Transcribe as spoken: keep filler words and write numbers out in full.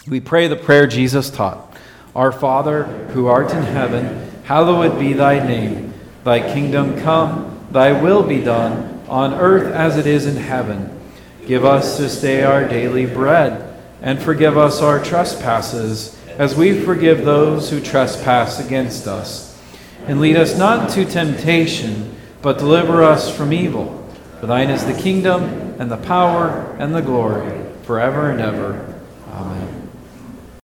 We pray the prayer Jesus taught. Our Father, who art in heaven, hallowed be thy name. Thy kingdom come, thy will be done, on earth as it is in heaven. Give us this day our daily bread, and forgive us our trespasses, as we forgive those who trespass against us. And lead us not into temptation, but deliver us from evil. For thine is the kingdom, and the power, and the glory, forever and ever.